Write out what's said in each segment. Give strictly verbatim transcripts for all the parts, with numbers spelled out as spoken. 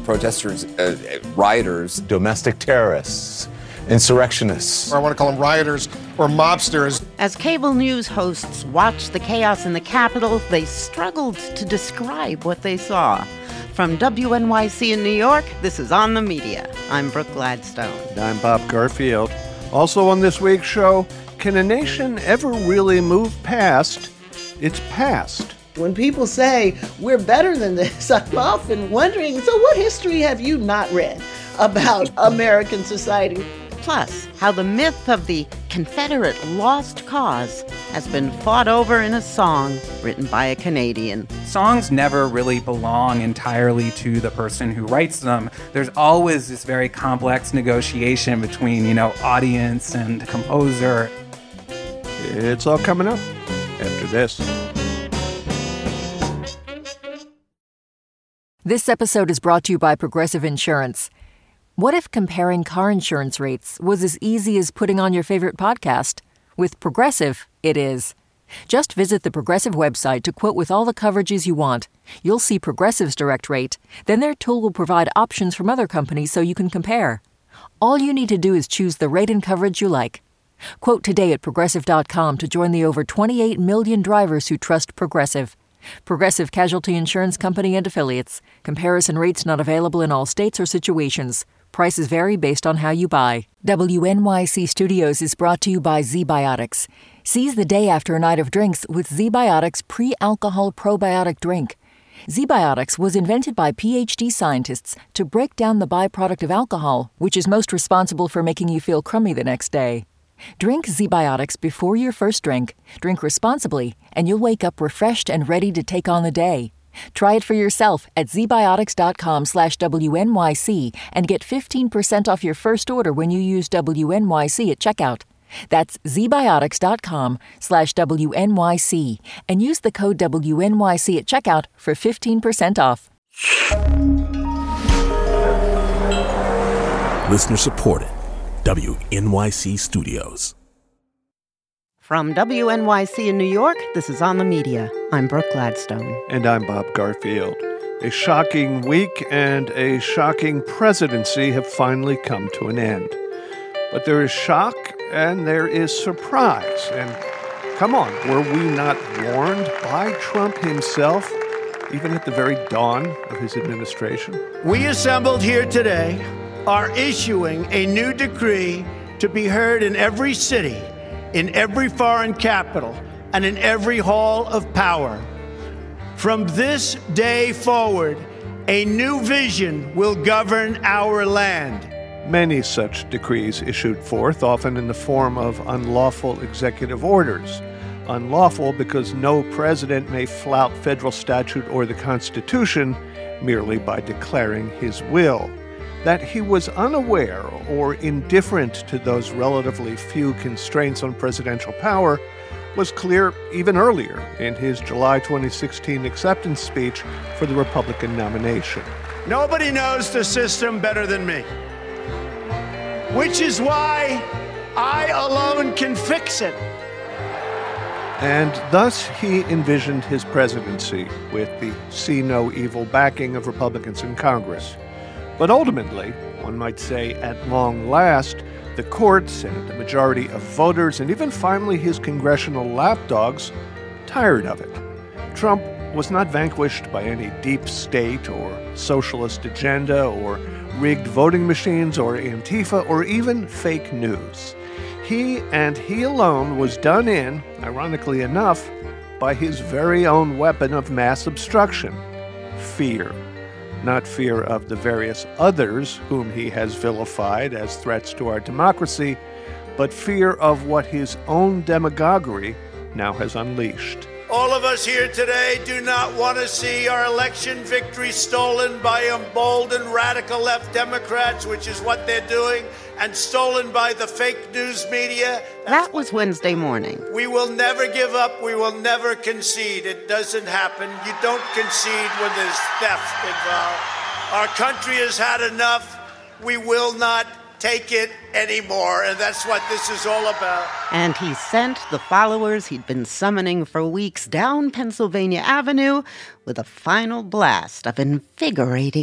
protesters, uh, rioters. Domestic terrorists, insurrectionists. Or I want to call them rioters or mobsters. As cable news hosts watched the chaos in the Capitol, they struggled to describe what they saw. From W N Y C in New York, this is On the Media. I'm Brooke Gladstone. And I'm Bob Garfield. Also on this week's show, can a nation ever really move past its past? When people say we're better than this, I'm often wondering, so what history have you not read about American society? Plus, how the myth of the Confederate lost cause has been fought over in a song written by a Canadian. Songs never really belong entirely to the person who writes them. There's always this very complex negotiation between, you know, audience and composer. It's all coming up after this. This episode is brought to you by Progressive Insurance. What if comparing car insurance rates was as easy as putting on your favorite podcast? With Progressive, it is. Just visit the Progressive website to quote with all the coverages you want. You'll see Progressive's direct rate. Then their tool will provide options from other companies so you can compare. All you need to do is choose the rate and coverage you like. Quote today at Progressive dot com to join the over twenty-eight million drivers who trust Progressive. Progressive Casualty Insurance Company and Affiliates. Comparison rates not available in all states or situations. Prices vary based on how you buy. W N Y C Studios is brought to you by ZBiotics. Seize the day after a night of drinks with ZBiotics pre-alcohol probiotic drink. ZBiotics was invented by P H D scientists to break down the byproduct of alcohol, which is most responsible for making you feel crummy the next day. Drink ZBiotics before your first drink, drink responsibly, and you'll wake up refreshed and ready to take on the day. Try it for yourself at zbiotics.com slash WNYC and get fifteen percent off your first order when you use W N Y C at checkout. That's zbiotics.com slash WNYC and use the code W N Y C at checkout for fifteen percent off. Listener supported. W N Y C Studios. From W N Y C in New York, this is On the Media. I'm Brooke Gladstone. And I'm Bob Garfield. A shocking week and a shocking presidency have finally come to an end. But there is shock and there is surprise. And come on, were we not warned by Trump himself, even at the very dawn of his administration? We assembled here today are issuing a new decree to be heard in every city, in every foreign capital, and in every hall of power. From this day forward, a new vision will govern our land. Many such decrees issued forth, often in the form of unlawful executive orders. Unlawful because no president may flout federal statute or the Constitution merely by declaring his will. That he was unaware or indifferent to those relatively few constraints on presidential power was clear even earlier in his July twenty sixteen acceptance speech for the Republican nomination. Nobody knows the system better than me, which is why I alone can fix it. And thus he envisioned his presidency with the see no evil backing of Republicans in Congress. But ultimately, one might say at long last, the courts and the majority of voters and even finally his congressional lapdogs tired of it. Trump was not vanquished by any deep state or socialist agenda or rigged voting machines or Antifa or even fake news. He and he alone was done in, ironically enough, by his very own weapon of mass obstruction, fear. Not fear of the various others whom he has vilified as threats to our democracy, but fear of what his own demagoguery now has unleashed. All of us here today do not want to see our election victory stolen by emboldened radical left Democrats, which is what they're doing, and stolen by the fake news media. That's that was Wednesday morning. We will never give up. We will never concede. It doesn't happen. You don't concede when there's theft involved. Our country has had enough. We will not take it anymore, and that's what this is all about. And he sent the followers he'd been summoning for weeks down Pennsylvania Avenue with a final blast of invigorating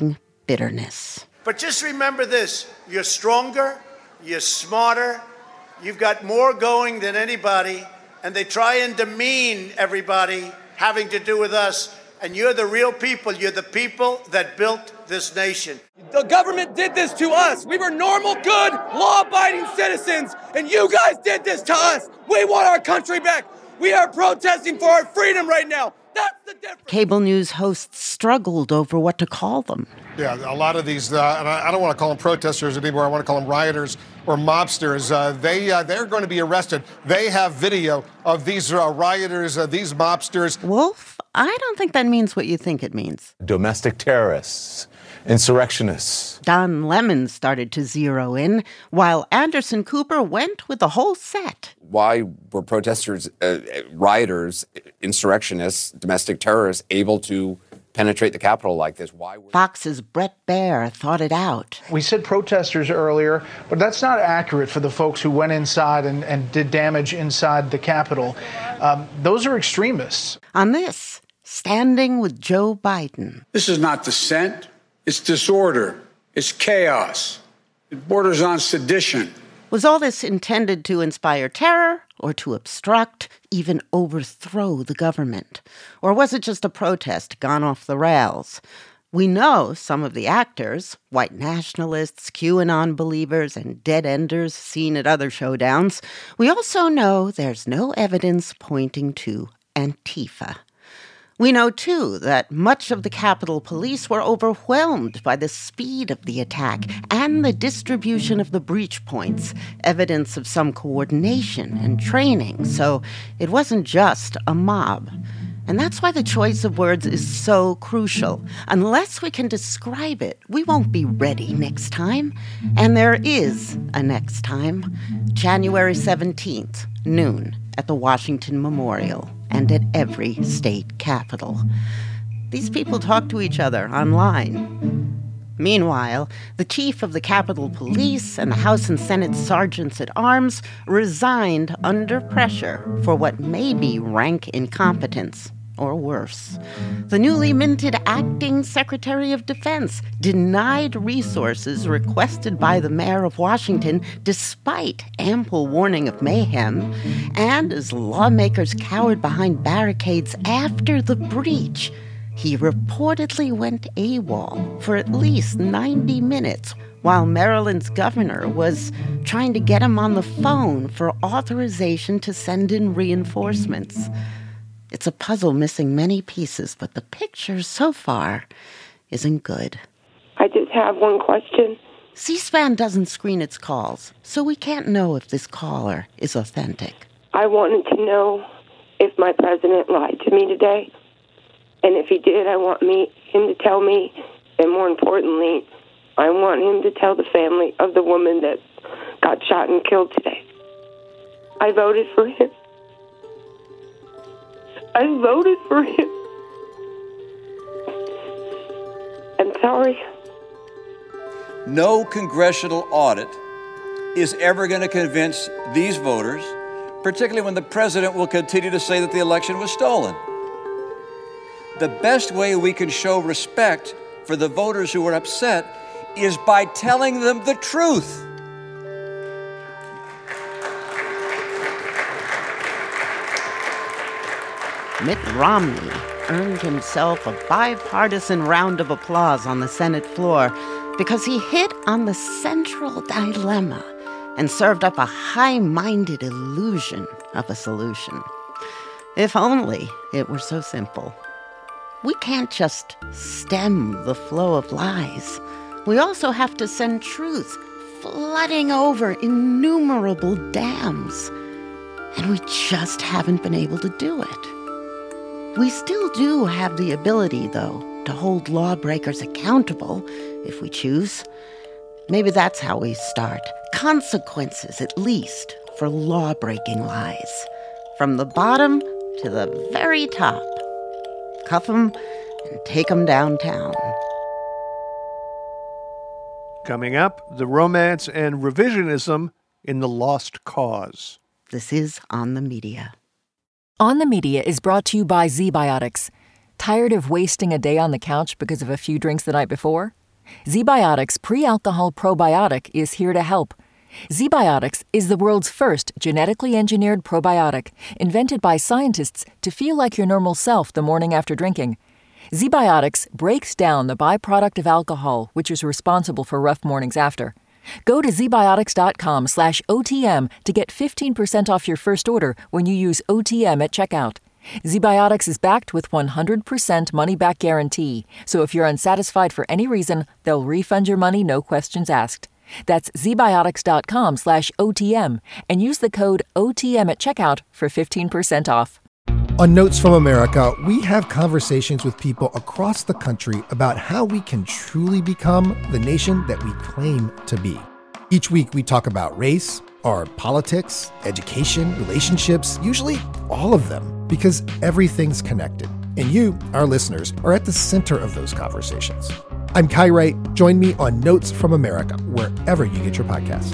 bitterness. But just remember this, you're stronger, you're smarter, you've got more going than anybody, and they try and demean everybody having to do with us, and you're the real people, you're the people that built this nation. The government did this to us. We were normal, good, law-abiding citizens, and you guys did this to us. We want our country back. We are protesting for our freedom right now. That's the difference. Cable news hosts struggled over what to call them. Yeah, a lot of these, uh, and I, I don't want to call them protesters anymore. I want to call them rioters or mobsters. Uh, they, uh, they're going to be arrested. They have video of these uh, rioters, uh, these mobsters. Wolf, I don't think that means what you think it means. Domestic terrorists, insurrectionists. Don Lemon started to zero in, while Anderson Cooper went with the whole set. Why were protesters, uh, rioters, insurrectionists, domestic terrorists able to penetrate the Capitol like this? Why were... Fox's Brett Baer thought it out. We said protesters earlier, but that's not accurate for the folks who went inside and, and did damage inside the Capitol. Um, those are extremists. On this, Standing with Joe Biden. This is not dissent. It's disorder. It's chaos. It borders on sedition. Was all this intended to inspire terror or to obstruct, even overthrow the government? Or was it just a protest gone off the rails? We know some of the actors, white nationalists, QAnon believers, and dead-enders seen at other showdowns. We also know there's no evidence pointing to Antifa. We know, too, that much of the Capitol Police were overwhelmed by the speed of the attack and the distribution of the breach points, evidence of some coordination and training. So it wasn't just a mob. And that's why the choice of words is so crucial. Unless we can describe it, we won't be ready next time. And there is a next time. January seventeenth, noon, at the Washington Memorial and at every state capitol. These people talk to each other online. Meanwhile, the chief of the Capitol Police and the House and Senate sergeants at arms resigned under pressure for what may be rank incompetence, or worse. The newly minted acting Secretary of Defense denied resources requested by the mayor of Washington despite ample warning of mayhem, and as lawmakers cowered behind barricades after the breach, he reportedly went AWOL for at least ninety minutes while Maryland's governor was trying to get him on the phone for authorization to send in reinforcements. It's a puzzle missing many pieces, but the picture so far isn't good. I just have one question. C-SPAN doesn't screen its calls, so we can't know if this caller is authentic. I wanted to know if my president lied to me today. And if he did, I want me him to tell me, and more importantly, I want him to tell the family of the woman that got shot and killed today. I voted for him. I voted for him. I'm sorry. No congressional audit is ever going to convince these voters, particularly when the president will continue to say that the election was stolen. The best way we can show respect for the voters who are upset is by telling them the truth. Mitt Romney earned himself a bipartisan round of applause on the Senate floor because he hit on the central dilemma and served up a high-minded illusion of a solution. If only it were so simple. We can't just stem the flow of lies. We also have to send truth flooding over innumerable dams. And we just haven't been able to do it. We still do have the ability, though, to hold lawbreakers accountable if we choose. Maybe that's how we start. Consequences, at least, for law-breaking lies. From the bottom to the very top. Cuff them and take them downtown. Coming up, the romance and revisionism in The Lost Cause. This is On the Media. On the Media is brought to you by ZBiotics. Tired of wasting a day on the couch because of a few drinks the night before? ZBiotics Pre-Alcohol Probiotic is here to help. ZBiotics is the world's first genetically engineered probiotic, invented by scientists to feel like your normal self the morning after drinking. ZBiotics breaks down the byproduct of alcohol, which is responsible for rough mornings after. Go to zbiotics.com slash OTM to get fifteen percent off your first order when you use O T M at checkout. ZBiotics is backed with one hundred percent money-back guarantee, so if you're unsatisfied for any reason, they'll refund your money, no questions asked. That's zbiotics.com slash OTM and use the code O T M at checkout for fifteen percent off. On Notes from America, we have conversations with people across the country about how we can truly become the nation that we claim to be. Each week, we talk about race, our politics, education, relationships, usually all of them, because everything's connected. And you, our listeners, are at the center of those conversations. I'm Kai Wright. Join me on Notes from America, wherever you get your podcasts.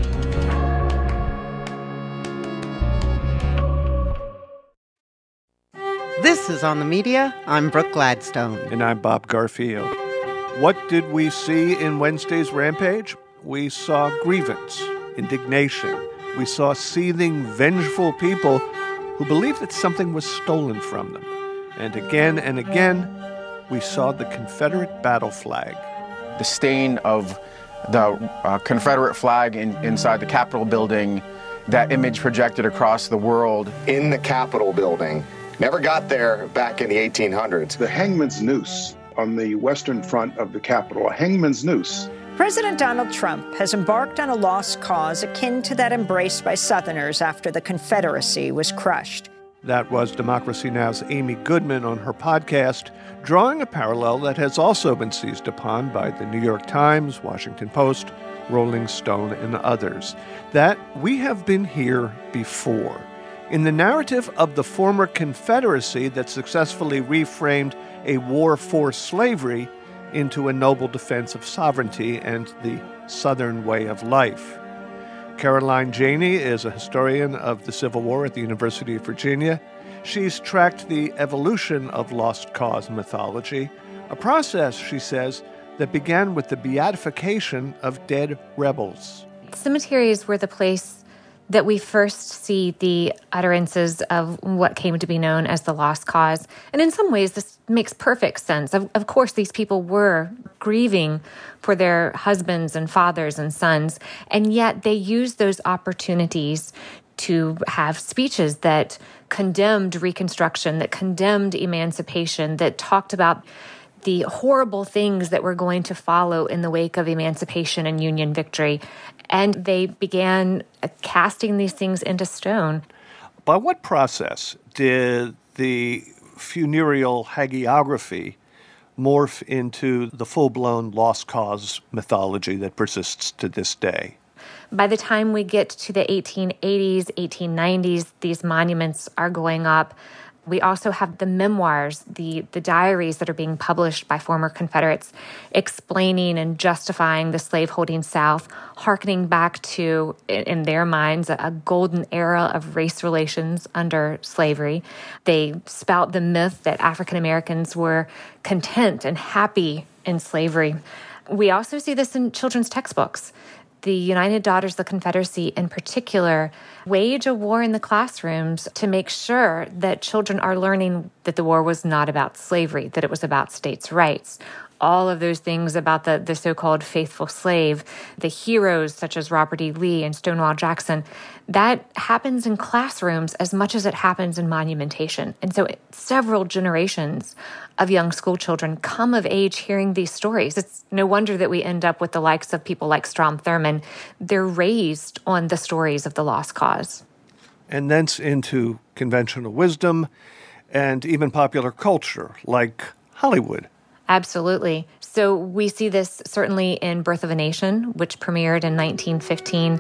This is On the Media. I'm Brooke Gladstone. And I'm Bob Garfield. What did we see in Wednesday's rampage? We saw grievance, indignation. We saw seething, vengeful people who believed that something was stolen from them. And again and again, we saw the Confederate battle flag. The stain of the uh, Confederate flag in, inside the Capitol building, that image projected across the world. In the Capitol building. Never got there back in the eighteen hundreds. The hangman's noose on the western front of the Capitol, a hangman's noose. President Donald Trump has embarked on a lost cause akin to that embraced by Southerners after the Confederacy was crushed. That was Democracy Now!'s Amy Goodman on her podcast, drawing a parallel that has also been seized upon by the New York Times, Washington Post, Rolling Stone, and others, that we have been here before. In the narrative of the former Confederacy that successfully reframed a war for slavery into a noble defense of sovereignty and the Southern way of life. Caroline Janey is a historian of the Civil War at the University of Virginia. She's tracked the evolution of lost cause mythology, a process, she says, that began with the beatification of dead rebels. Cemeteries were the place that we first see the utterances of what came to be known as the lost cause. And in some ways, this makes perfect sense. Of, of course, these people were grieving for their husbands and fathers and sons, and yet they used those opportunities to have speeches that condemned Reconstruction, that condemned emancipation, that talked about the horrible things that were going to follow in the wake of emancipation and Union victory. And they began casting these things into stone. By what process did the funereal hagiography morph into the full-blown lost cause mythology that persists to this day? By the time we get to the eighteen eighties, eighteen nineties, these monuments are going up. We also have the memoirs, the, the diaries that are being published by former Confederates explaining and justifying the slaveholding South, hearkening back to, in their minds, a, a golden era of race relations under slavery. They spout the myth that African Americans were content and happy in slavery. We also see this in children's textbooks. The United Daughters of the Confederacy, in particular, wage a war in the classrooms to make sure that children are learning that the war was not about slavery, that it was about states' rights. All of those things about the, the so-called faithful slave, the heroes such as Robert E. Lee and Stonewall Jackson, that happens in classrooms as much as it happens in monumentation. And so several generations of young school children come of age hearing these stories. It's no wonder that we end up with the likes of people like Strom Thurmond. They're raised on the stories of the lost cause. And thence into conventional wisdom and even popular culture, like Hollywood. Absolutely. So we see this certainly in Birth of a Nation, which premiered in nineteen fifteen.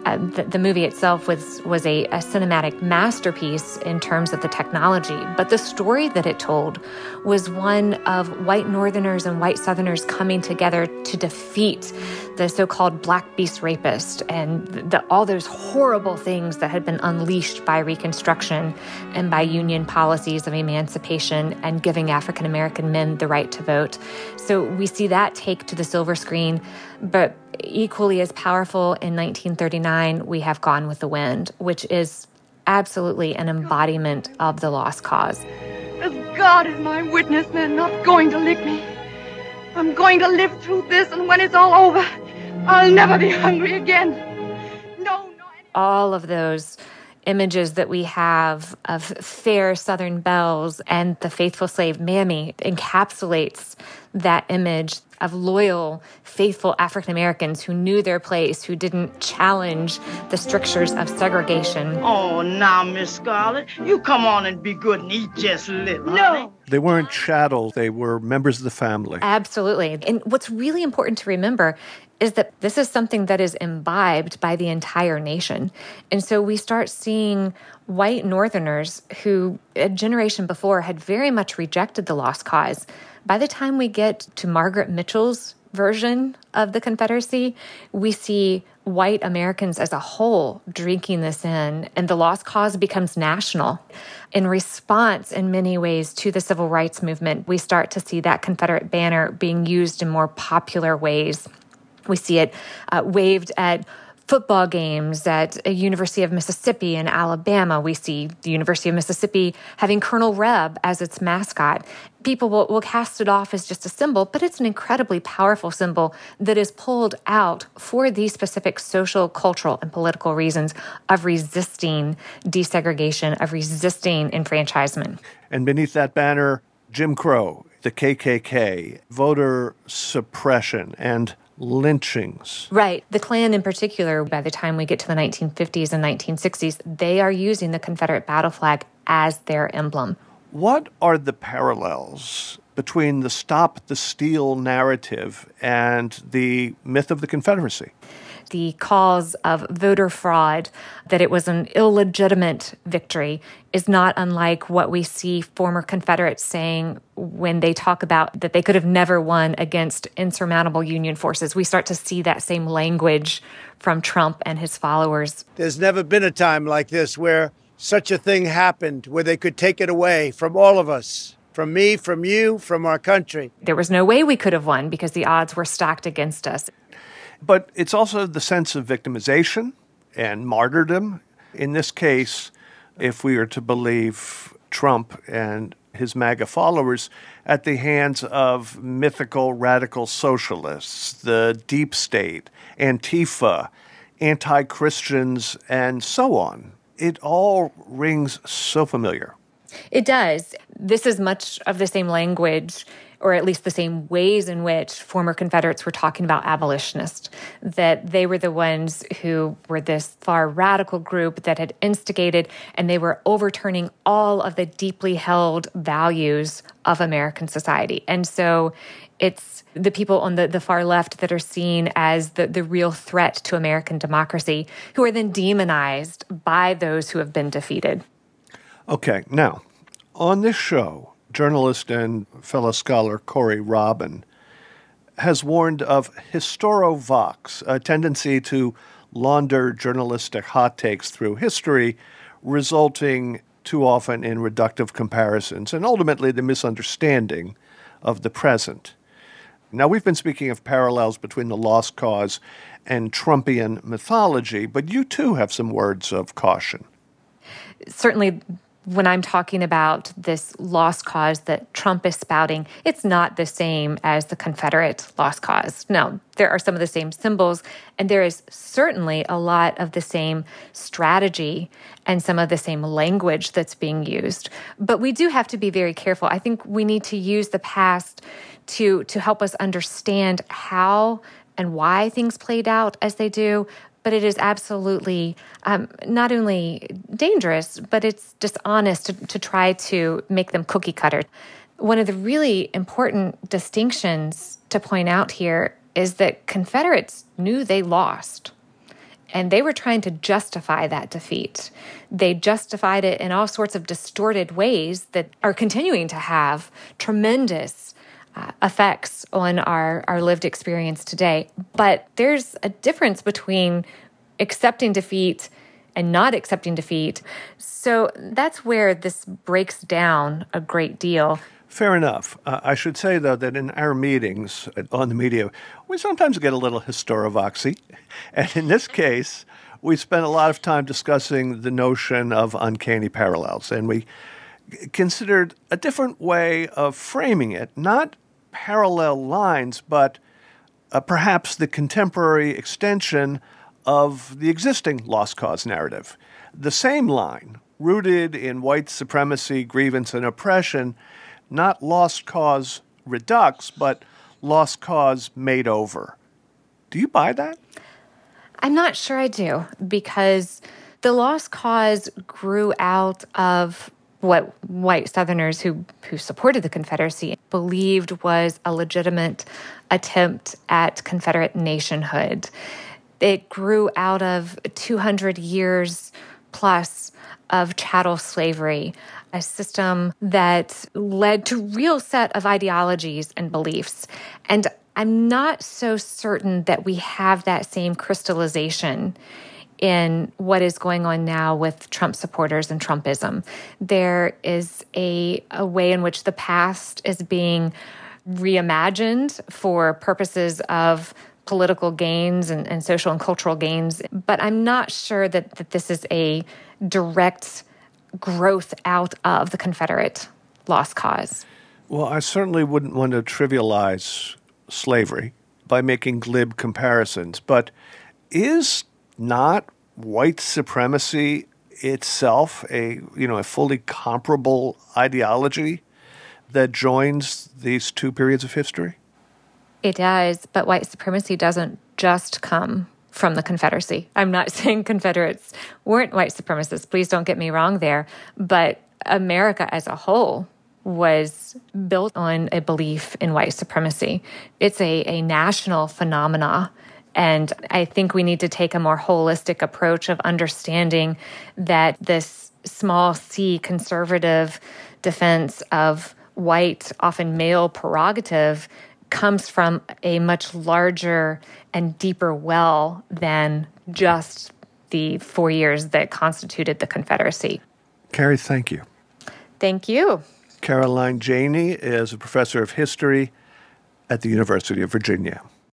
Uh, the, the movie itself was was a, a cinematic masterpiece in terms of the technology, but the story that it told was one of white Northerners and white Southerners coming together to defeat the so-called Black Beast rapist and the, all those horrible things that had been unleashed by Reconstruction and by Union policies of emancipation and giving African American men the right to vote. So we see that take to the silver screen, but equally as powerful in nineteen thirty-nine, we have Gone with the Wind, which is absolutely an embodiment of the lost cause. As God is my witness, they're not going to lick me. I'm going to live through this, and when it's all over, I'll never be hungry again. No, no. All of those images that we have of fair Southern belles and the faithful slave Mammy encapsulates that image of loyal, faithful African Americans who knew their place, who didn't challenge the strictures of segregation. Oh, now, Miss Scarlett, you come on and be good and eat just a little. No. They weren't chattels. They were members of the family. Absolutely. And what's really important to remember is that this is something that is imbibed by the entire nation. And so we start seeing white Northerners who a generation before had very much rejected the lost cause. By the time we get to Margaret Mitchell's version of the Confederacy, we see white Americans as a whole drinking this in, and the lost cause becomes national. In response, in many ways, to the civil rights movement, we start to see that Confederate banner being used in more popular ways. We see it uh, waved at football games at a University of Mississippi and Alabama. We see the University of Mississippi having Colonel Reb as its mascot. People will, will cast it off as just a symbol, but it's an incredibly powerful symbol that is pulled out for these specific social, cultural, and political reasons of resisting desegregation, of resisting enfranchisement. And beneath that banner, Jim Crow, the K K K, voter suppression, and lynchings. Right. The Klan in particular, by the time we get to the nineteen fifties and nineteen sixties, they are using the Confederate battle flag as their emblem. What are the parallels between the Stop the Steal narrative and the myth of the Confederacy? The cause of voter fraud, that it was an illegitimate victory, is not unlike what we see former Confederates saying when they talk about that they could have never won against insurmountable Union forces. We start to see that same language from Trump and his followers. There's never been a time like this where such a thing happened, where they could take it away from all of us. From me, from you, from our country. There was no way we could have won because the odds were stacked against us. But it's also the sense of victimization and martyrdom. In this case, if we are to believe Trump and his MAGA followers, at the hands of mythical radical socialists, the deep state, Antifa, anti-Christians, and so on. It all rings so familiar. It does. This is much of the same language, or at least the same ways in which former Confederates were talking about abolitionists, that they were the ones who were this far radical group that had instigated, and they were overturning all of the deeply held values of American society. And so it's the people on the, the far left that are seen as the, the real threat to American democracy, who are then demonized by those who have been defeated. Okay, now, on this show, journalist and fellow scholar Corey Robin has warned of historiovox, a tendency to launder journalistic hot takes through history, resulting too often in reductive comparisons and ultimately the misunderstanding of the present. Now, we've been speaking of parallels between the Lost Cause and Trumpian mythology, but you too have some words of caution. Certainly, when I'm talking about this lost cause that Trump is spouting, it's not the same as the Confederate lost cause. No, there are some of the same symbols, and there is certainly a lot of the same strategy and some of the same language that's being used. But we do have to be very careful. I think we need to use the past to, to help us understand how and why things played out as they do. But it is absolutely um, not only dangerous, but it's dishonest to, to try to make them cookie cutter. One of the really important distinctions to point out here is that Confederates knew they lost. And they were trying to justify that defeat. They justified it in all sorts of distorted ways that are continuing to have tremendous uh, effects on our, our lived experience today. But there's a difference between accepting defeat and not accepting defeat. So that's where this breaks down a great deal. Fair enough. Uh, I should say, though, that in our meetings on the media, we sometimes get a little historivoxy. And in this case, we spent a lot of time discussing the notion of uncanny parallels. And we considered a different way of framing it, not parallel lines, but uh, perhaps the contemporary extension of the existing lost cause narrative. The same line, rooted in white supremacy, grievance, and oppression, not lost cause redux, but lost cause made over. Do you buy that? I'm not sure I do, because the lost cause grew out of what white Southerners who, who supported the Confederacy believed was a legitimate attempt at Confederate nationhood. It grew out of two hundred years plus of chattel slavery, a system that led to real set of ideologies and beliefs. And I'm not so certain that we have that same crystallization in what is going on now with Trump supporters and Trumpism. There is a, a way in which the past is being reimagined for purposes of political gains and, and social and cultural gains. But I'm not sure that, that this is a direct growth out of the Confederate lost cause. Well, I certainly wouldn't want to trivialize slavery by making glib comparisons, but is not white supremacy itself a, you know, a fully comparable ideology that joins these two periods of history? It does, but white supremacy doesn't just come from the Confederacy. I'm not saying Confederates weren't white supremacists. Please don't get me wrong there. But America as a whole was built on a belief in white supremacy. It's a, a national phenomena. And I think we need to take a more holistic approach of understanding that this small c conservative defense of white, often male prerogative comes from a much larger and deeper well than just the four years that constituted the Confederacy. Carrie, thank you. Thank you. Caroline Janey is a professor of history at the University of Virginia.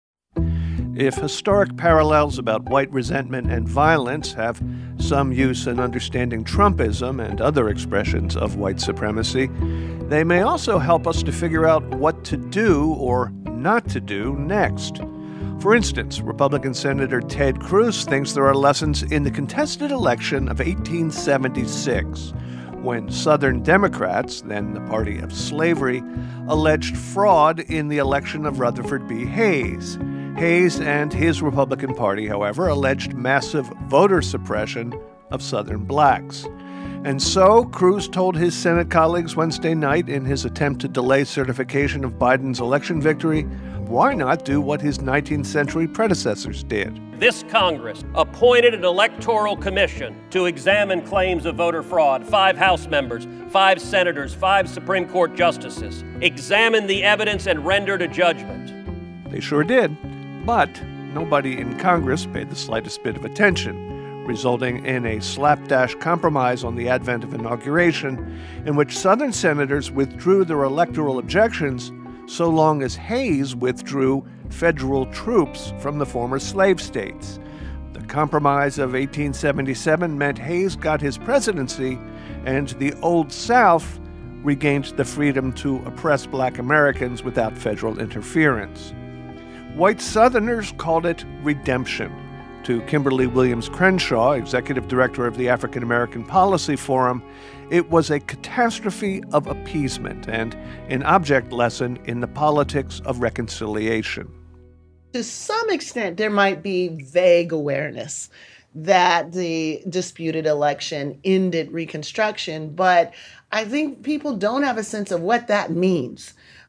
If historic parallels about white resentment and violence have some use in understanding Trumpism and other expressions of white supremacy, they may also help us to figure out what to do or not to do next. For instance, Republican Senator Ted Cruz thinks there are lessons in the contested election of eighteen seventy-six, when Southern Democrats, then the party of slavery, alleged fraud in the election of Rutherford B. Hayes. Hayes and his Republican Party, however, alleged massive voter suppression of Southern blacks. And so, Cruz told his Senate colleagues Wednesday night in his attempt to delay certification of Biden's election victory, why not do what his nineteenth century predecessors did? This Congress appointed an electoral commission to examine claims of voter fraud. Five House members, five senators, five Supreme Court justices examined the evidence and rendered a judgment. They sure did, but nobody in Congress paid the slightest bit of attention, resulting in a slapdash compromise on the advent of inauguration in which Southern senators withdrew their electoral objections so long as Hayes withdrew federal troops from the former slave states. The Compromise of eighteen seventy-seven meant Hayes got his presidency, and the Old South regained the freedom to oppress black Americans without federal interference. White Southerners called it redemption. To Kimberly Williams Crenshaw, executive director of the African American Policy Forum, it was a catastrophe of appeasement and an object lesson in the politics of reconciliation. To some extent, there might be vague awareness that the disputed election ended Reconstruction, but I think people don't have a sense of what that means.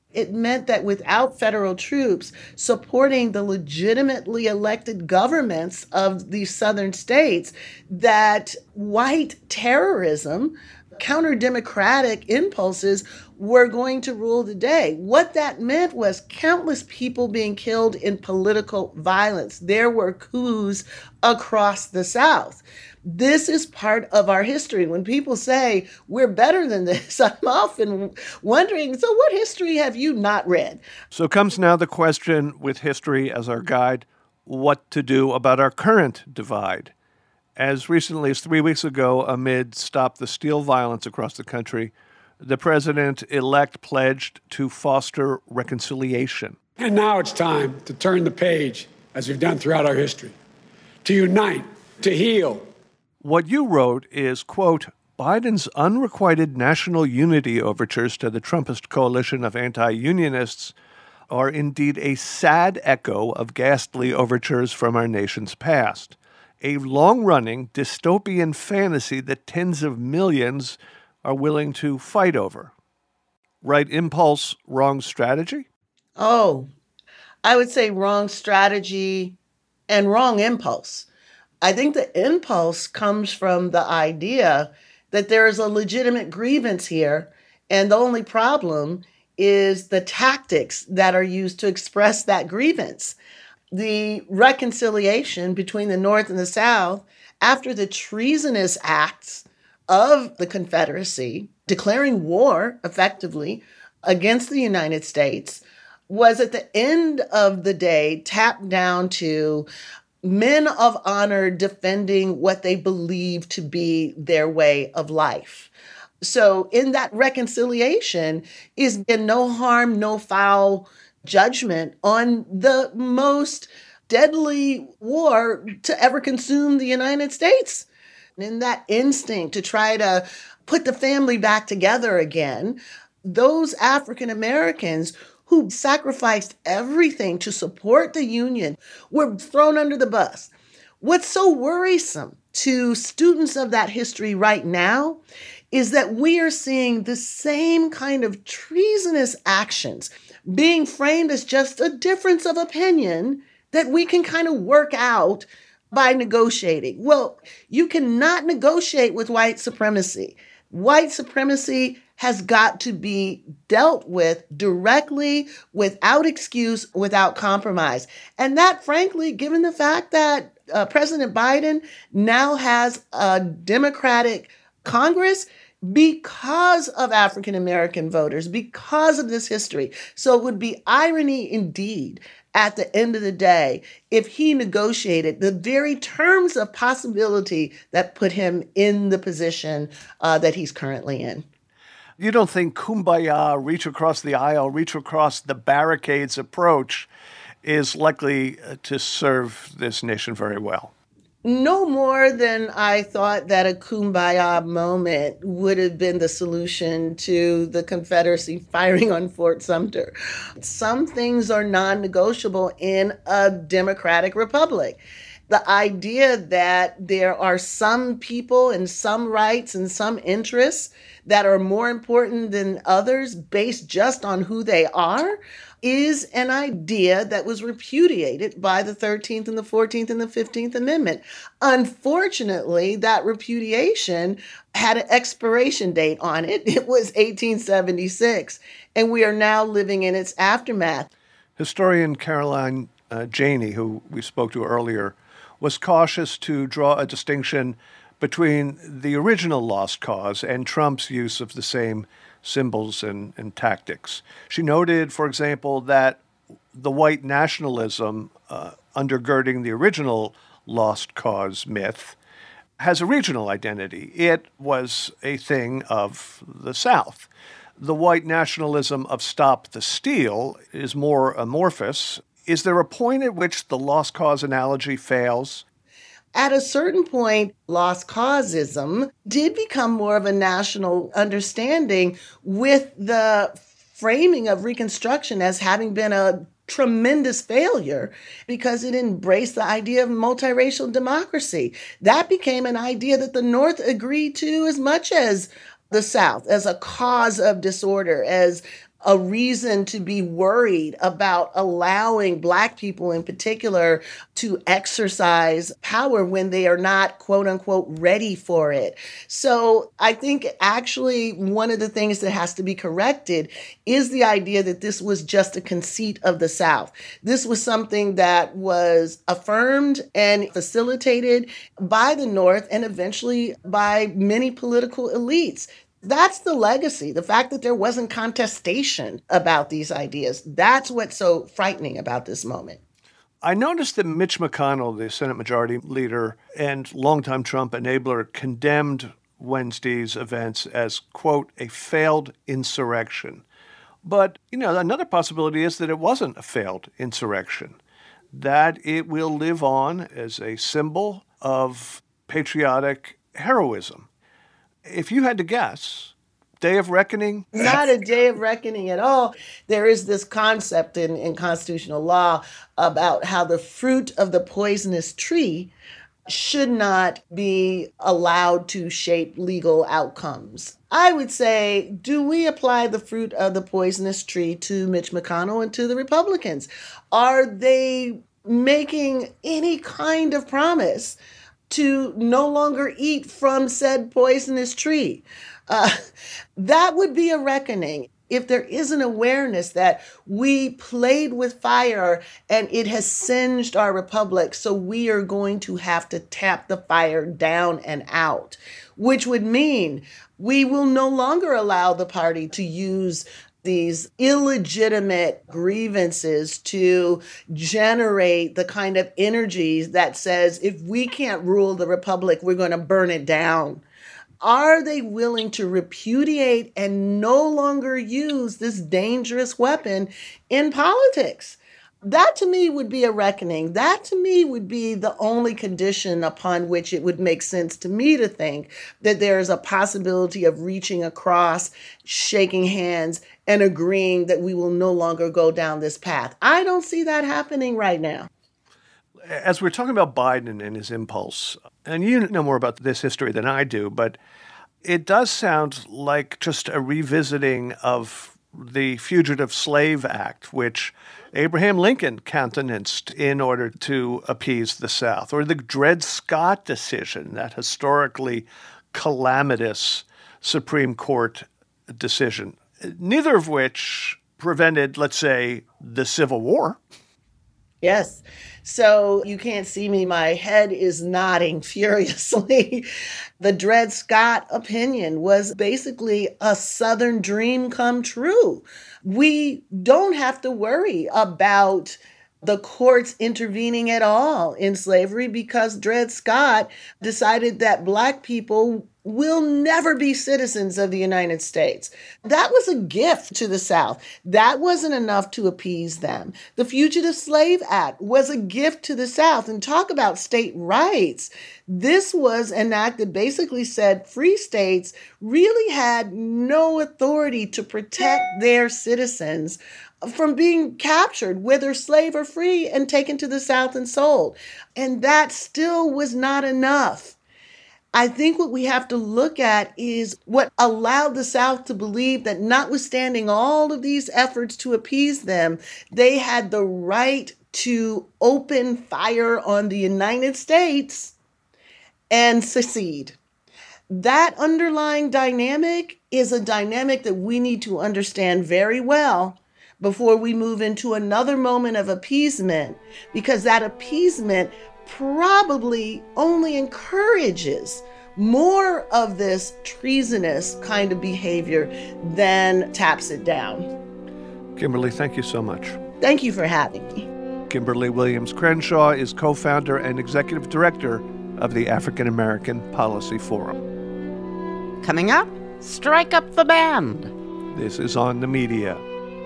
It meant that without federal troops supporting the legitimately elected governments of these southern states, that white terrorism, counter-democratic impulses were going to rule the day. What that meant was countless people being killed in political violence. There were coups across the South. This is part of our history. When people say we're better than this, I'm often wondering, so what history have you not read? So comes now the question, with history as our guide, what to do about our current divide. As recently as three weeks ago, amid Stop the Steal violence across the country, the president-elect pledged to foster reconciliation. And now it's time to turn the page, as we've done throughout our history, to unite, to heal. What you wrote is, quote, Biden's unrequited national unity overtures to the Trumpist coalition of anti-unionists are indeed a sad echo of ghastly overtures from our nation's past, a long-running dystopian fantasy that tens of millions are willing to fight over. Right impulse, wrong strategy? Oh, I would say wrong strategy and wrong impulse. I think the impulse comes from the idea that there is a legitimate grievance here, and the only problem is the tactics that are used to express that grievance. The reconciliation between the North and the South after the treasonous acts of the Confederacy, declaring war effectively against the United States, was at the end of the day tapped down to men of honor defending what they believe to be their way of life. So in that reconciliation is a no harm, no foul judgment on the most deadly war to ever consume the United States. In that instinct to try to put the family back together again, those African Americans who sacrificed everything to support the Union were thrown under the bus. What's so worrisome to students of that history right now is that we are seeing the same kind of treasonous actions being framed as just a difference of opinion that we can kind of work out by negotiating. Well, you cannot negotiate with white supremacy. White supremacy has got to be dealt with directly, without excuse, without compromise. And that, frankly, given the fact that uh, President Biden now has a Democratic Congress because of African American voters, because of this history. So it would be irony indeed at the end of the day if he negotiated the very terms of possibility that put him in the position uh, that he's currently in. You don't think kumbaya, reach across the aisle, reach across the barricades approach is likely to serve this nation very well? No more than I thought that a kumbaya moment would have been the solution to the Confederacy firing on Fort Sumter. Some things are non-negotiable in a democratic republic. The idea that there are some people and some rights and some interests that are more important than others based just on who they are is an idea that was repudiated by the thirteenth and the fourteenth and the fifteenth Amendment. Unfortunately, that repudiation had an expiration date on it. It was eighteen seventy-six, and we are now living in its aftermath. Historian Caroline uh, Janey, who we spoke to earlier, was cautious to draw a distinction between the original Lost Cause and Trump's use of the same symbols and, and tactics. She noted, for example, that the white nationalism uh, undergirding the original Lost Cause myth has a regional identity. It was a thing of the South. The white nationalism of Stop the Steal is more amorphous. Is there a point at which the Lost Cause analogy fails? At a certain point, Lost Causeism did become more of a national understanding with the framing of Reconstruction as having been a tremendous failure because it embraced the idea of multiracial democracy. That became an idea that the North agreed to as much as the South, as a cause of disorder, as a reason to be worried about allowing Black people in particular to exercise power when they are not, quote unquote, ready for it. So I think actually one of the things that has to be corrected is the idea that this was just a conceit of the South. This was something that was affirmed and facilitated by the North and eventually by many political elites. That's the legacy, the fact that there wasn't contestation about these ideas. That's what's so frightening about this moment. I noticed that Mitch McConnell, the Senate Majority Leader and longtime Trump enabler, condemned Wednesday's events as, quote, a failed insurrection. But, you know, another possibility is that it wasn't a failed insurrection, that it will live on as a symbol of patriotic heroism. If you had to guess, Day of Reckoning? Not a day of reckoning at all. There is this concept in, in constitutional law about how the fruit of the poisonous tree should not be allowed to shape legal outcomes. I would say, do we apply the fruit of the poisonous tree to Mitch McConnell and to the Republicans? Are they making any kind of promise to no longer eat from said poisonous tree? Uh, that would be a reckoning. If there is an awareness that we played with fire and it has singed our republic, so we are going to have to tap the fire down and out, which would mean we will no longer allow the party to use these illegitimate grievances to generate the kind of energy that says, if we can't rule the republic, we're going to burn it down. Are they willing to repudiate and no longer use this dangerous weapon in politics? That to me would be a reckoning. That to me would be the only condition upon which it would make sense to me to think that there is a possibility of reaching across, shaking hands, and agreeing that we will no longer go down this path. I don't see that happening right now. As we're talking about Biden and his impulse, and you know more about this history than I do, but it does sound like just a revisiting of the Fugitive Slave Act, which Abraham Lincoln countenanced in order to appease the South, or the Dred Scott decision, that historically calamitous Supreme Court decision, neither of which prevented, let's say, the Civil War. Yes. So you can't see me. My head is nodding furiously. The Dred Scott opinion was basically a Southern dream come true. We don't have to worry about the courts intervening at all in slavery because Dred Scott decided that Black people will never be citizens of the United States. That was a gift to the South. That wasn't enough to appease them. The Fugitive Slave Act was a gift to the South. And talk about state rights. This was an act that basically said free states really had no authority to protect their citizens from being captured, whether slave or free, and taken to the South and sold. And that still was not enough. I think what we have to look at is what allowed the South to believe that notwithstanding all of these efforts to appease them, they had the right to open fire on the United States and secede. That underlying dynamic is a dynamic that we need to understand very well before we move into another moment of appeasement, because that appeasement probably only encourages more of this treasonous kind of behavior than taps it down. Kimberly, thank you so much. Thank you for having me. Kimberly Williams Crenshaw is co-founder and executive director of the African American Policy Forum. Coming up, strike up the band. This is On the Media.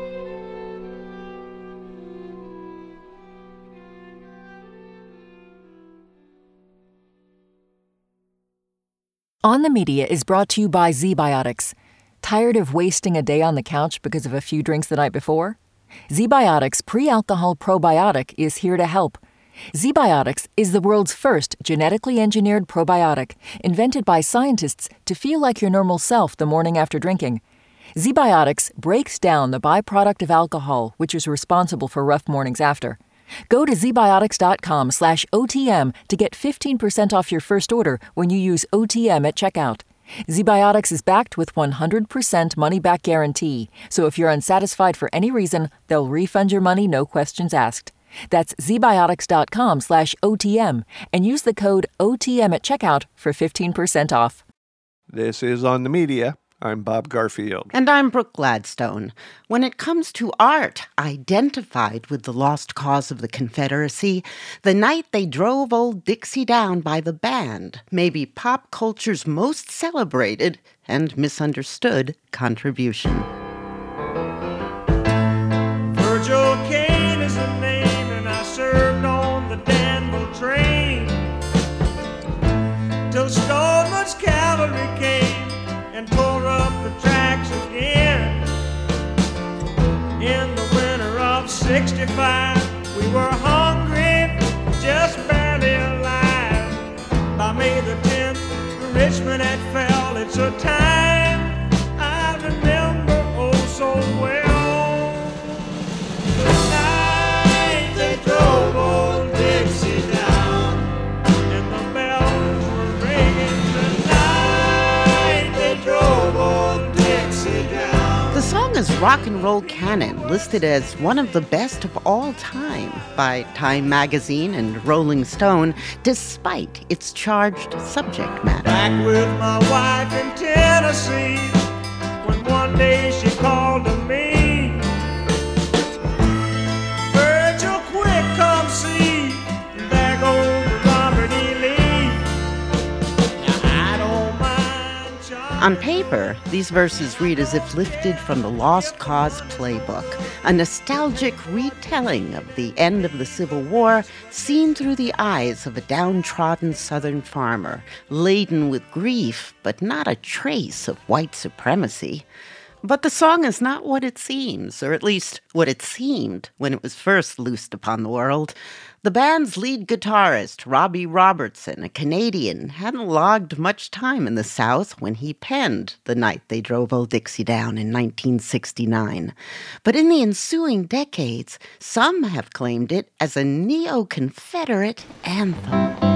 On the Media is brought to you by ZBiotics. Tired of wasting a day on the couch because of a few drinks the night before? ZBiotics Pre-Alcohol Probiotic is here to help. ZBiotics is the world's first genetically engineered probiotic, invented by scientists to feel like your normal self the morning after drinking. ZBiotics breaks down the byproduct of alcohol, which is responsible for rough mornings after. Go to zbiotics.com slash OTM to get fifteen percent off your first order when you use O T M at checkout. ZBiotics is backed with one hundred percent money-back guarantee, so if you're unsatisfied for any reason, they'll refund your money, no questions asked. That's zbiotics.com slash OTM and use the code O T M at checkout for fifteen percent off. This is On the Media. I'm Bob Garfield. And I'm Brooke Gladstone. When it comes to art identified with the lost cause of the Confederacy, The Night They Drove Old Dixie Down by the band may be pop culture's most celebrated and misunderstood contribution. Virgil Caine is the name, and I served on the Danville train till Stoneman's cavalry came and tore up the tracks again. In the winter of sixty-five, we were hungry, just barely alive. By May the tenth, Richmond had fell. It's a time I remember oh so well. The night they drove old Dixie down, and the bells were ringing. The night they drove old Dixie down. The song is Rock and Roll Canon, listed as one of the best of all time by Time Magazine and Rolling Stone, despite its charged subject matter. Back with my wife in Tennessee, when one day she called to me, Virgil, quick, come see, there goes Robert E. Lee. Now I don't mind John. On paper, these verses read as if lifted from the Lost Cause playbook, a nostalgic retelling of the end of the Civil War seen through the eyes of a downtrodden Southern farmer, laden with grief, but not a trace of white supremacy. But the song is not what it seems, or at least what it seemed when it was first loosed upon the world. The band's lead guitarist, Robbie Robertson, a Canadian, hadn't logged much time in the South when he penned The Night They Drove Old Dixie Down in nineteen sixty-nine. But in the ensuing decades, some have claimed it as a neo-Confederate anthem.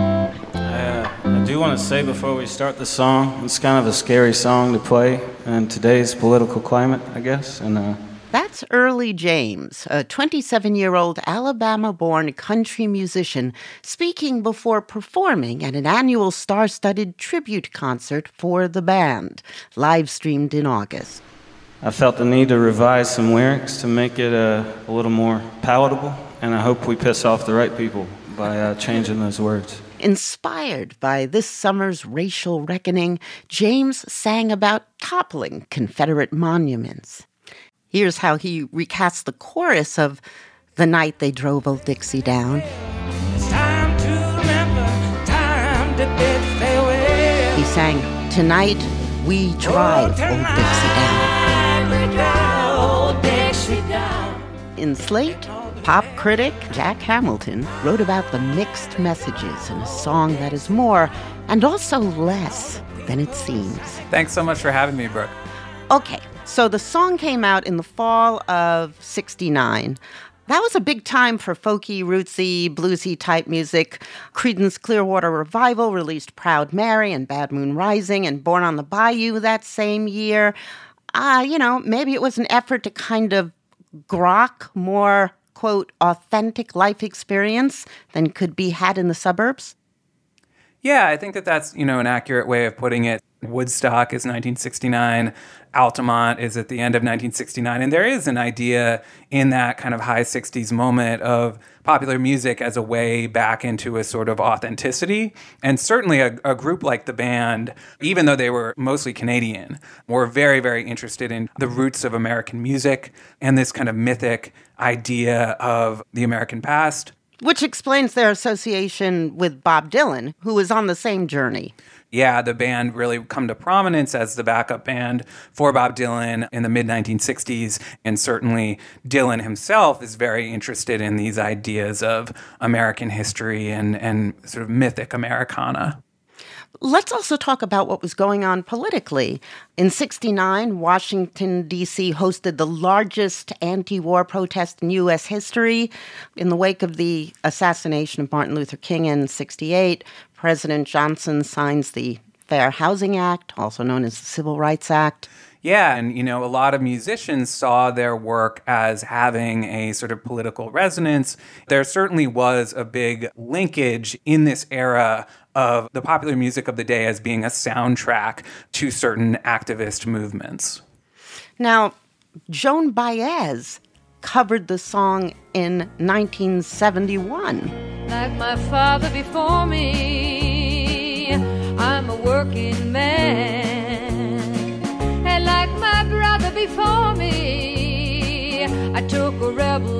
Uh, I do want to say before we start the song, it's kind of a scary song to play in today's political climate, I guess, and uh, That's Early James, a twenty-seven-year-old Alabama-born country musician, speaking before performing at an annual star-studded tribute concert for the band, live-streamed in August. I felt the need to revise some lyrics to make it uh, a little more palatable, and I hope we piss off the right people by uh, changing those words. Inspired by this summer's racial reckoning, James sang about toppling Confederate monuments. Here's how he recasts the chorus of The Night They Drove Old Dixie Down. It's time to remember, time to bid farewell. He sang, Tonight We Drive Old Dixie Down. We drive old Dixie down. In Slate, pop critic Jack Hamilton wrote about the mixed messages in a song that is more and also less than it seems. Thanks so much for having me, Brooke. Okay, so the song came out in the fall of sixty-nine. That was a big time for folky, rootsy, bluesy type music. Creedence Clearwater Revival released Proud Mary and Bad Moon Rising and Born on the Bayou that same year. Uh, you know, maybe it was an effort to kind of grok more, quote, authentic life experience than could be had in the suburbs? Yeah, I think that that's, you know, an accurate way of putting it. Woodstock is nineteen sixty-nine, Altamont is at the end of nineteen sixty-nine, and there is an idea in that kind of high sixties moment of popular music as a way back into a sort of authenticity. And certainly a, a group like the band, even though they were mostly Canadian, were very, very interested in the roots of American music and this kind of mythic idea of the American past. Which explains their association with Bob Dylan, who was on the same journey. Yeah, the band really come to prominence as the backup band for Bob Dylan in the mid nineteen sixties. And certainly Dylan himself is very interested in these ideas of American history and, and sort of mythic Americana. Let's also talk about what was going on politically. In sixty-nine, Washington, D C hosted the largest anti-war protest in U S history. In the wake of the assassination of Martin Luther King in sixty-eight, President Johnson signs the Fair Housing Act, also known as the Civil Rights Act. Yeah, and, you know, a lot of musicians saw their work as having a sort of political resonance. There certainly was a big linkage in this era of the popular music of the day as being a soundtrack to certain activist movements. Now, Joan Baez covered the song in nineteen seventy-one. Like my father before me, I'm a working man. And like my brother before me, I took a rebel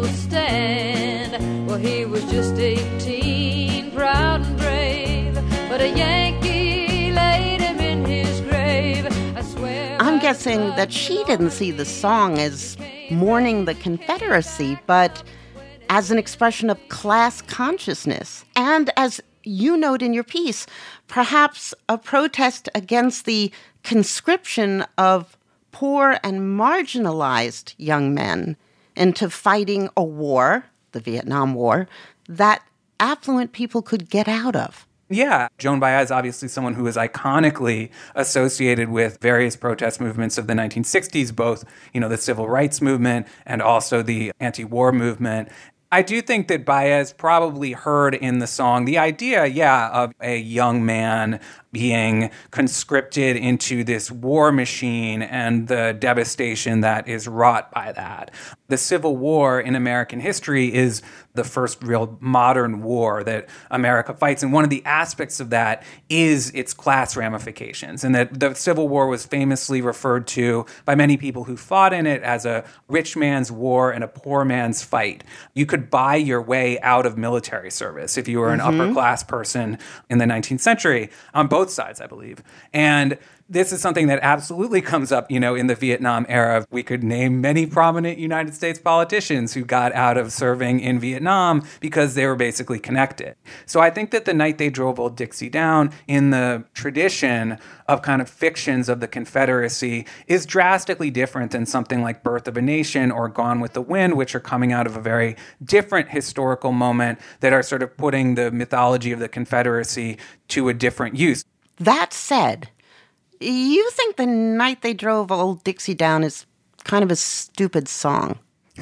stand. Well, he was just eighteen, proud and brave, but a Yankee laid him in his grave. I swear. I'm guessing that she didn't see the song as mourning the Confederacy, but as an expression of class consciousness. And as you note in your piece, perhaps a protest against the conscription of poor and marginalized young men into fighting a war, the Vietnam War, that affluent people could get out of. Yeah, Joan Baez, obviously someone who is iconically associated with various protest movements of the nineteen sixties, both, you know, the civil rights movement and also the anti-war movement. I do think that Baez probably heard in the song the idea, yeah, of a young man being conscripted into this war machine and the devastation that is wrought by that. The Civil War in American history is the first real modern war that America fights. And one of the aspects of that is its class ramifications. And that the Civil War was famously referred to by many people who fought in it as a rich man's war and a poor man's fight. You could buy your way out of military service if you were an mm-hmm. upper class person in the nineteenth century on both sides, I believe. And this is something that absolutely comes up, you know, in the Vietnam era. We could name many prominent United States politicians who got out of serving in Vietnam because they were basically connected. So I think that The Night They Drove Old Dixie Down, in the tradition of kind of fictions of the Confederacy, is drastically different than something like Birth of a Nation or Gone with the Wind, which are coming out of a very different historical moment that are sort of putting the mythology of the Confederacy to a different use. That said, you think The Night They Drove Old Dixie Down is kind of a stupid song.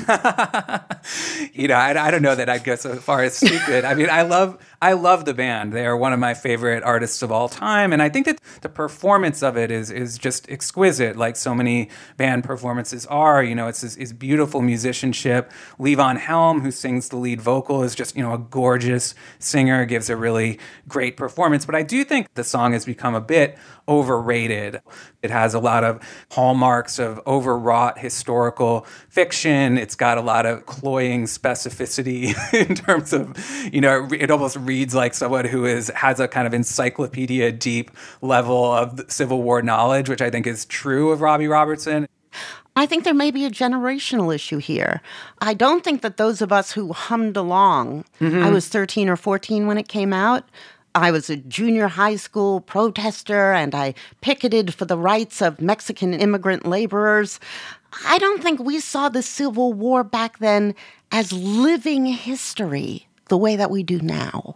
you know, I, I don't know that I'd go so far as stupid. I mean, I love I love the band. They are one of my favorite artists of all time. And I think that the performance of it is is just exquisite, like so many band performances are. You know, it's this, it's beautiful musicianship. Levon Helm, who sings the lead vocal, is just, you know, a gorgeous singer, gives a really great performance. But I do think the song has become a bit overrated. It has a lot of hallmarks of overwrought historical fiction. It's got a lot of cloying specificity in terms of, you know, it almost reads like someone who is has a kind of encyclopedia deep level of Civil War knowledge, which I think is true of Robbie Robertson. I think there may be a generational issue here. I don't think that those of us who hummed along, mm-hmm. I was thirteen or fourteen when it came out, I was a junior high school protester and I picketed for the rights of Mexican immigrant laborers. I don't think we saw the Civil War back then as living history the way that we do now.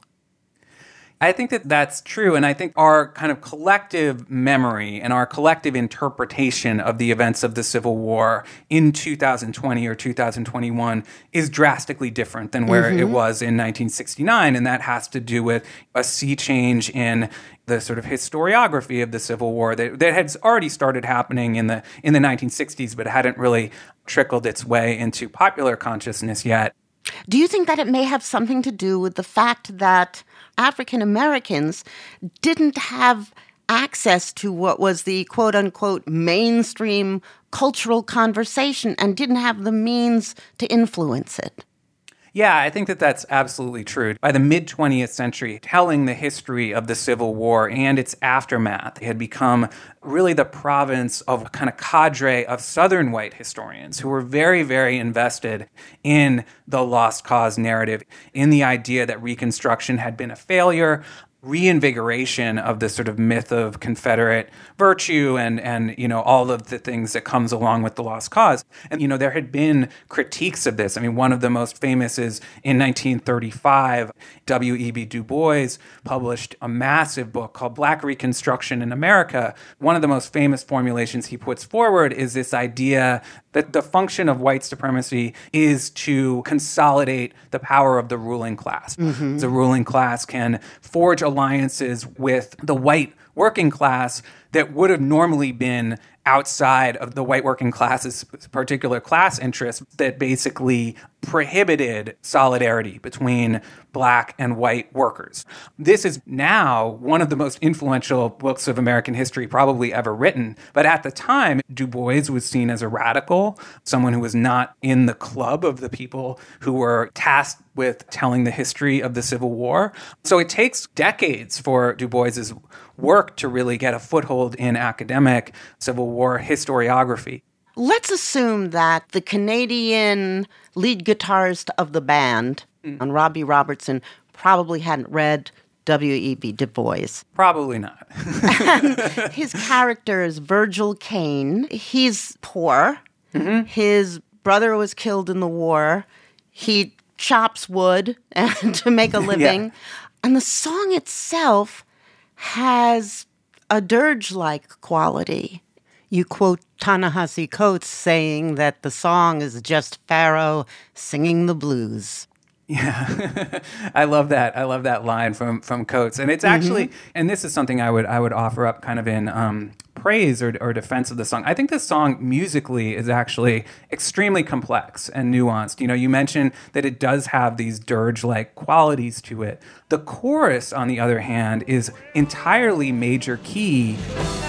I think that that's true, and I think our kind of collective memory and our collective interpretation of the events of the Civil War in two thousand twenty or two thousand twenty-one is drastically different than where mm-hmm. it was in nineteen sixty-nine, and that has to do with a sea change in the sort of historiography of the Civil War that, that had already started happening in the in the nineteen sixties, but hadn't really trickled its way into popular consciousness yet. Do you think that it may have something to do with the fact that African Americans didn't have access to what was the quote-unquote mainstream cultural conversation and didn't have the means to influence it? Yeah, I think that that's absolutely true. By the mid-twentieth century, telling the history of the Civil War and its aftermath had become really the province of a kind of cadre of Southern white historians who were very, very invested in the lost cause narrative, in the idea that Reconstruction had been a failure, reinvigoration of this sort of myth of Confederate virtue and, and, you know, all of the things that comes along with the Lost Cause. And, you know, there had been critiques of this. I mean, one of the most famous is in nineteen thirty-five, W E B Du Bois published a massive book called Black Reconstruction in America. One of the most famous formulations he puts forward is this idea that the function of white supremacy is to consolidate the power of the ruling class. Mm-hmm. The ruling class can forge alliances with the white working class that would have normally been outside of the white working class's particular class interests, that basically prohibited solidarity between black and white workers. This is now one of the most influential books of American history probably ever written. But at the time, Du Bois was seen as a radical, someone who was not in the club of the people who were tasked with telling the history of the Civil War. So it takes decades for Du Bois's work to really get a foothold in academic Civil War historiography. Let's assume that the Canadian lead guitarist of the band, mm. and Robbie Robertson, probably hadn't read W E B Du Bois. Probably not. His character is Virgil Caine. He's poor. Mm-hmm. His brother was killed in the war. He chops wood and to make a living. Yeah. And the song itself has a dirge-like quality. You quote Ta-Nehisi Coates saying that the song is just Pharaoh singing the blues. Yeah, I love that. I love that line from from Coates, and it's actually, mm-hmm. and this is something I would I would offer up kind of in um, praise or, or defense of the song. I think this song musically is actually extremely complex and nuanced. You know, you mentioned that it does have these dirge-like qualities to it. The chorus, on the other hand, is entirely major key.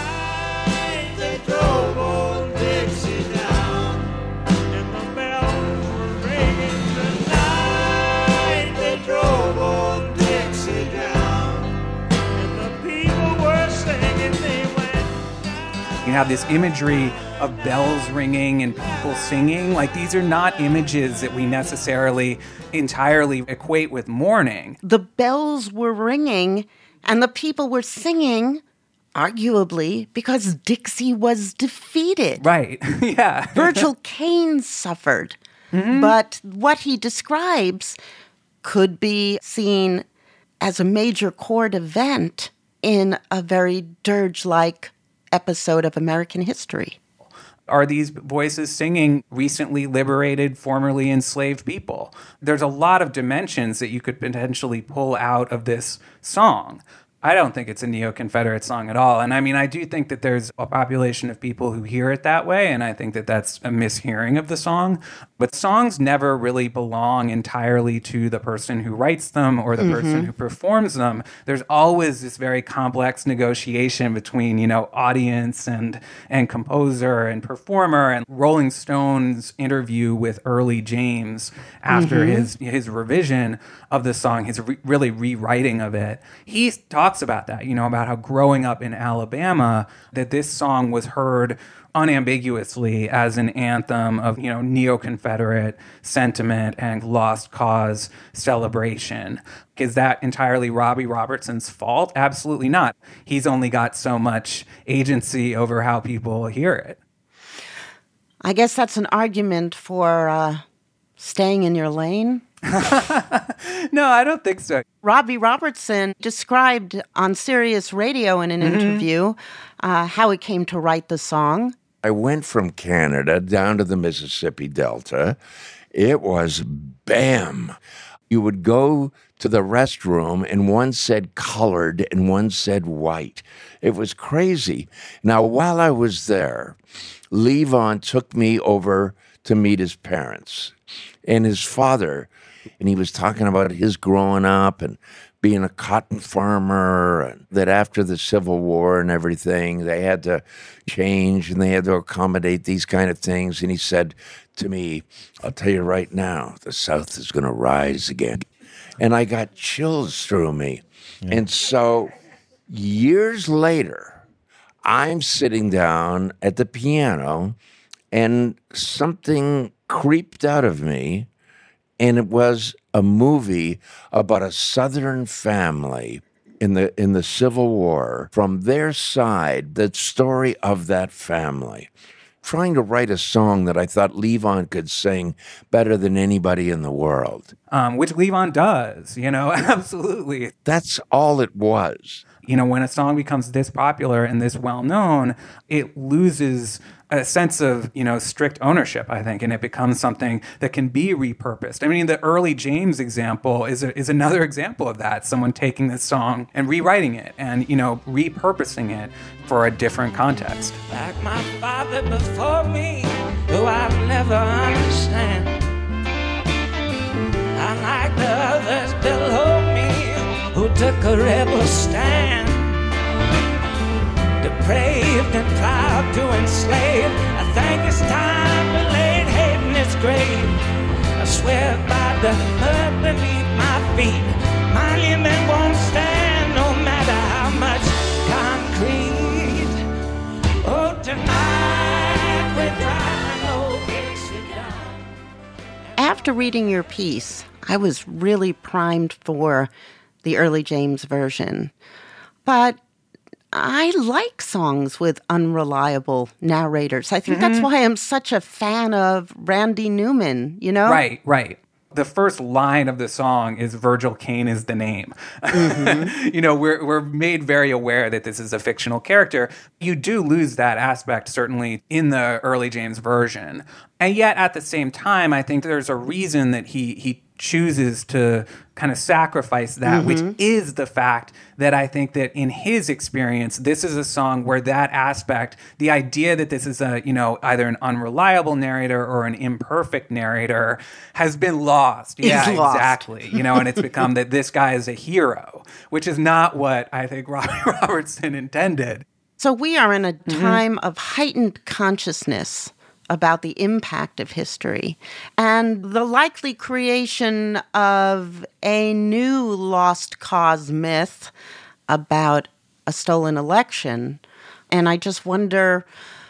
You have this imagery of bells ringing and people singing. Like, these are not images that we necessarily entirely equate with mourning. The bells were ringing and the people were singing, arguably, because Dixie was defeated. Right, yeah. Virgil Caine suffered. Mm-hmm. But what he describes could be seen as a major chord event in a very dirge-like episode of American history. Are these voices singing recently liberated, formerly enslaved people? There's a lot of dimensions that you could potentially pull out of this song. I don't think it's a neo-Confederate song at all. And I mean, I do think that there's a population of people who hear it that way, and I think that that's a mishearing of the song. But songs never really belong entirely to the person who writes them or the mm-hmm. person who performs them. There's always this very complex negotiation between, you know, audience and and composer and performer. And Rolling Stone's interview with Early James after mm-hmm. his his revision of the song, his re- really rewriting of it, he talks about that, you know, about how growing up in Alabama, that this song was heard unambiguously as an anthem of, you know, neo-Confederate sentiment and lost cause celebration. Is that entirely Robbie Robertson's fault? Absolutely not. He's only got so much agency over how people hear it. I guess that's an argument for uh, staying in your lane. No, I don't think so. Robbie Robertson described on Sirius Radio in an mm-hmm. interview uh, how he came to write the song. I went from Canada down to the Mississippi Delta. It was bam. You would go to the restroom and one said colored and one said white. It was crazy. Now, while I was there, Levon took me over to meet his parents and his father. And he was talking about his growing up and being a cotton farmer, and that after the Civil War and everything, they had to change and they had to accommodate these kind of things. And he said to me, I'll tell you right now, the South is going to rise again. And I got chills through me. Yeah. And so years later, I'm sitting down at the piano and something creeped out of me. And it was a movie about a Southern family in the in the Civil War, from their side, the story of that family. Trying to write a song that I thought Levon could sing better than anybody in the world. Um, which Levon does, you know, absolutely. That's all it was. You know, when a song becomes this popular and this well-known, it loses a sense of, you know, strict ownership, I think, and it becomes something that can be repurposed. I mean, the early James example is a, is another example of that. Someone taking this song and rewriting it and, you know, repurposing it for a different context. Like my father before me, who I'll never understand. Unlike the others below me, who took a rebel stand. Depraved and proud to enslave, I think it's time to lay hate in its grave. I swear by the earth beneath my feet, monument won't stand no matter how much concrete. Oh, tonight we're driving old Dixie down. After reading your piece, I was really primed for the early James version. But I like songs with unreliable narrators. I think mm-hmm. that's why I'm such a fan of Randy Newman, you know? Right, right. The first line of the song is Virgil Caine is the name. Mm-hmm. You know, we're we're made very aware that this is a fictional character. You do lose that aspect, certainly, in the early James version. And yet, at the same time, I think there's a reason that he he chooses to kind of sacrifice that, mm-hmm. which is the fact that I think that in his experience, this is a song where that aspect, the idea that this is a, you know, either an unreliable narrator or an imperfect narrator has been lost. He's yeah, lost. Exactly. You know, and it's become that this guy is a hero, which is not what I think Robbie Robertson intended. So we are in a Mm-hmm. time of heightened consciousness about the impact of history and the likely creation of a new lost cause myth about a stolen election. And I just wonder,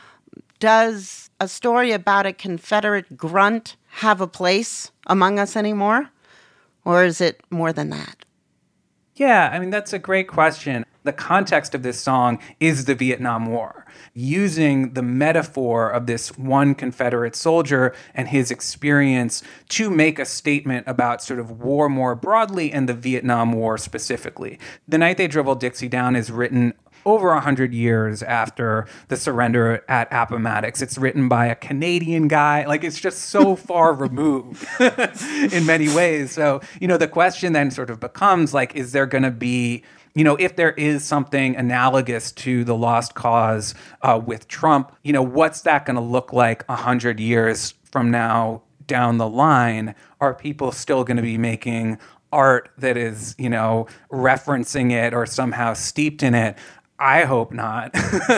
does a story about a Confederate grunt have a place among us anymore? Or is it more than that? Yeah, I mean, that's a great question. The context of this song is the Vietnam War, using the metaphor of this one Confederate soldier and his experience to make a statement about sort of war more broadly and the Vietnam War specifically. The Night They Drove Old Dixie Down is written over one hundred years after the surrender at Appomattox. It's written by a Canadian guy. Like, it's just so far removed in many ways. So, you know, the question then sort of becomes, like, is there going to be, you know, if there is something analogous to the Lost Cause uh, with Trump, you know, what's that going to look like one hundred years from now down the line? Are people still going to be making art that is, you know, referencing it or somehow steeped in it? I hope not.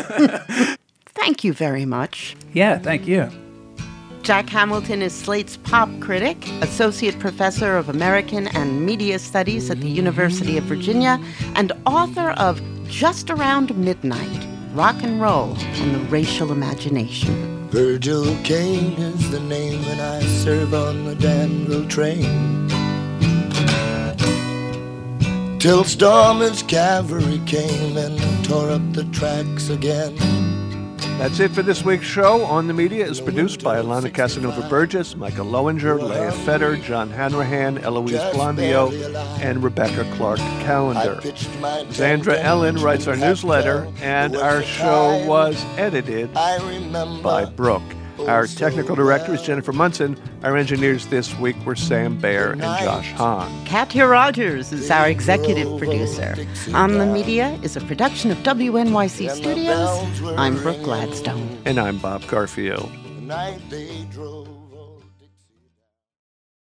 Thank you very much. Yeah, thank you. Jack Hamilton is Slate's pop critic, associate professor of American and Media Studies at the University of Virginia, and author of Just Around Midnight, Rock and Roll and the Racial Imagination. Virgil Caine is the name, and I serve on the Danville train. Till Storm's cavalry came and tore up the tracks again. That's it for this week's show. On the Media is produced by Alana Casanova Burgess, Michael Lowinger, Leah Fetter, John Hanrahan, Eloise Blondio, and Rebecca Clark Callender. Zandra Ellen writes our newsletter, and our show was edited by Brooke. Our technical director is Jennifer Munson. Our engineers this week were Sam Baer and Josh Hahn. Katya Rogers is our executive producer. On the Media is a production of W N Y C Studios. I'm Brooke Gladstone. And I'm Bob Garfield. The night they drove